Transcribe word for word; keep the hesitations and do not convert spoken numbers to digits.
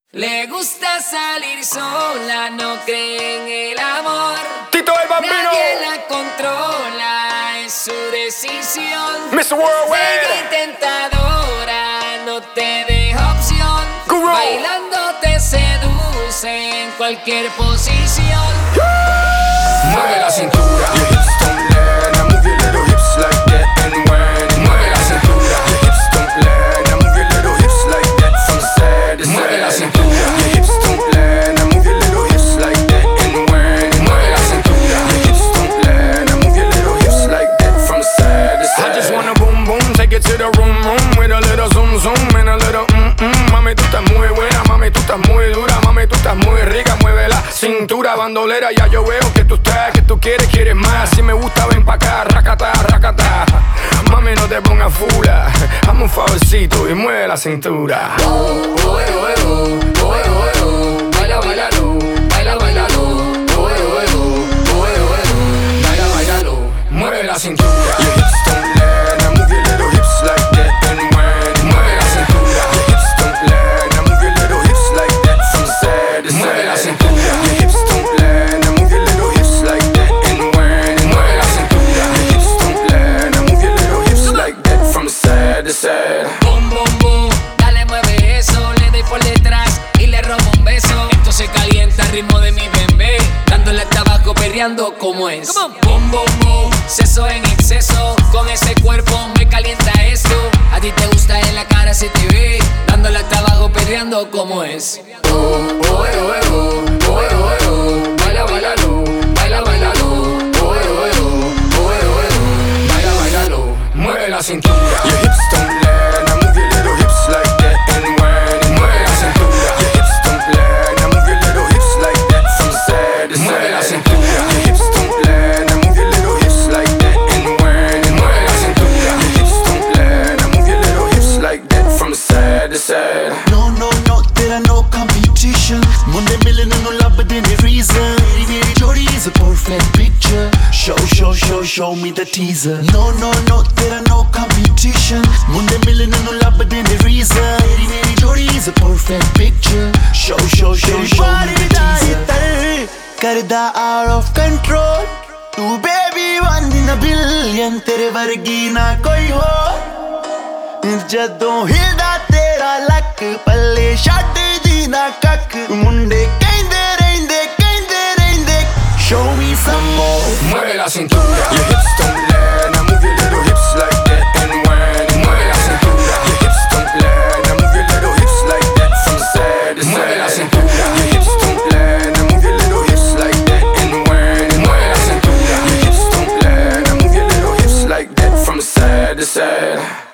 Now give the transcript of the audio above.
Le gusta salir sola, no cree en el amor. Tito el Bambino. Nadie la controla, es su decisión. mister Worldwide. Bella y tentadora, no te deja opción. Guru. Bailando te seduce en cualquier posición. Mueve la cintura. Your hips don't lie. Now move your little hips like that and when. Mueve la cintura. Your hips don't lie. Now move your little hips like that from side to side. Mueve la cintura. Your hips don't lie. Now move your little hips like that and when. Mueve la cintura. Your hips don't lie. Now move your little hips like that from side to side. I just wanna boom boom, take it to the room room with a little zoom zoom and a little mm mm. Mami, tú estás muy buena, mami, tú estás muy dura, mami, tú estás muy rica, mueve la cintura, bandolera, ya yo veo que tú estás, que tú quieres, quieres más. Si me gusta, ven pa' acá, racata, racata. Mami, no te pongas fula, hazme un favorcito y mueve la cintura. Oh, oh, oh, oh, oh, oh, oh. Baila, bailalo, baila, bailalo. Oh, oh, oh, oh, oh, oh. Baila, bailalo. Mueve la cintura. Your hips don't lie, now move your little hips like that and when. Mueve la cintura. Your hips don't lie, now move your little hips like that from side to side. Mueve la cintura. Your hips don't lie, now move your little hips like that and when. Mueve la cintura. Your hips don't lie, now move your little hips like that from side to side. Boom, boom, boom, dale, mueve eso. Le doy por detrás y le robo un beso. Esto se calienta al ritmo de mi bebé, dándole hasta abajo, perreando como es. Boom, boom, boom, seso en exceso. Con ese cuerpo me calienta esto. A ti te gusta, en la cara se te ve, dándole hasta abajo, perreando como es. Oh, oh, oh, oh, oh, oh, oh, oh. Baila, bailalo, baila, bailalo. Oh, oh, oh, oh, oh, oh. Baila, bailalo. Mueve la cintura. Your hips don't lie, now move your little hips like that and when. Mueve la cintura. Your hips don't lie, now move your little hips like that from side to side. Mueve la cintura. Your hips don't lie, now move your little hips like that and when. Mueve la cintura. Your hips don't lie, now move your little hips like that from side to side. No, no, no, there are no competition. Munde milne no labde ne reason. Meri jodi is a perfect picture. Show, show, show, show me the teaser. No, no, no, there are no competition. Munde milne no labde ne reason. Meri jodi is a perfect picture. Show, show, show, show me the teaser. Karda out of control. Tu baby one in a billion. Tere vargi na koi ho. ਜਦੋਂ ਹਿਲਦਾ ਤੇਰਾ ਲੱਕ ਪੱਲੇ ਛੱਡ ਦੀ ਨਾ ਕੱਖ ਮੁੰਡੇ ਕਹਿੰਦੇ ਰਹਿੰਦੇ ਕਹਿੰਦੇ ਰਹਿੰਦੇ show me some more. Mueve la cintura. Your hips don't lie, now move your little hips like that and when. Mueve la cintura. Your hips don't lie, now move your little hips like that from side to side. Mueve la cintura. Your hips don't lie, now move your little hips like that and when. Mueve la cintura. Your hips don't lie, now move your little hips like that from side to side.